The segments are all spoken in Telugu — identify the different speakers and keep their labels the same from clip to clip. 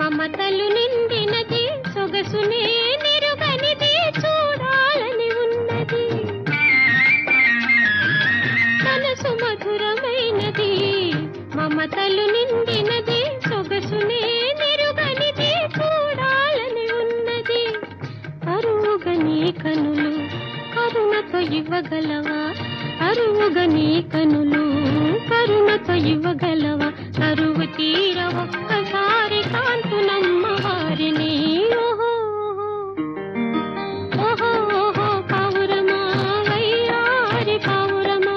Speaker 1: మమతలు నిండినది సొగసునే నిరుగనిది చూడాలని ఉన్నది మనసు మధురమైనది మమతలు నిండినది సొగసునే నిరుగనిది చూడాలని ఉన్నది కరువుగని కనులు కరుణతో ఇవ్వగలవా కరువుగని కనులు కరుణతో ఇవ్వగలవా కరువు తీర ఒక్కసారి కాంతునమ్మ వారిని ఓహో ఓహో ఓహో పావురమా వయ్యారి పావురమా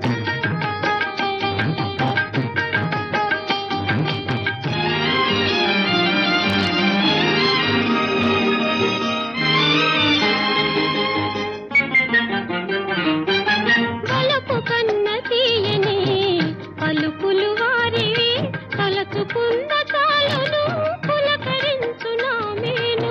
Speaker 1: వలపు కన్న తీయని పలుకులు వారివి తలచుకున్న తాళును పులకరించునామేను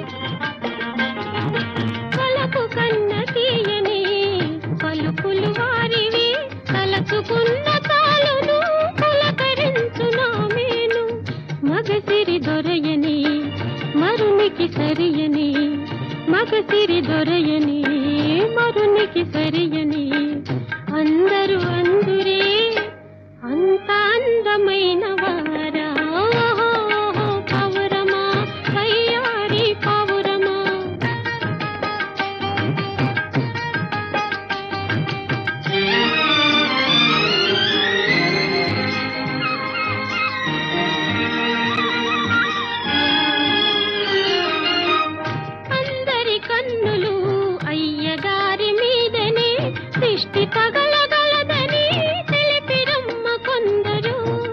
Speaker 1: వలపు కన్న తీయని పలుకులు వారివి తలచుకున్న తాళును పులకరించునామేను మగసిరి దొరయని మరునికి సరియని మగసిరి దొరయని మరునికి సరియని అందరూ అందురే అంత అందమైన వారా ఓహో పావురమా వయ్యారి పావురమా అందరి కన్నులు అయ్యగారి మీదనే దృష్టి తగలగలదని తెలిపిరమ్మ కొందరు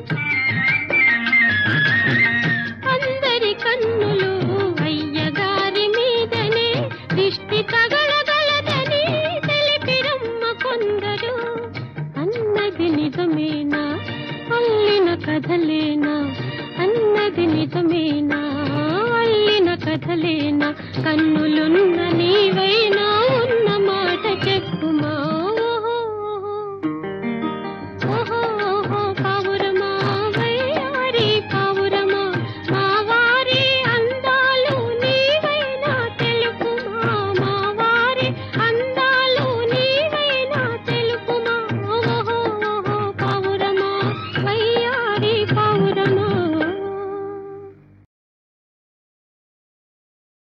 Speaker 1: అందరి కన్నులు అయ్యగారి మీదనే దృష్టి తగలగలదని తెలిపిరమ్మ కొందరు అన్నది నిజమేనా అల్లిన కథలేనా అన్నది నిజమేనా అల్లిన కథలేనా కన్నులున్న నీవైనా ఉన్న మాట చెప్పుమా ఓహో ఓహో ఓహో పావురమా వయ్యారి పావురమా మా వారి అందాలు నీవైనా తెలుపుమా మా వారి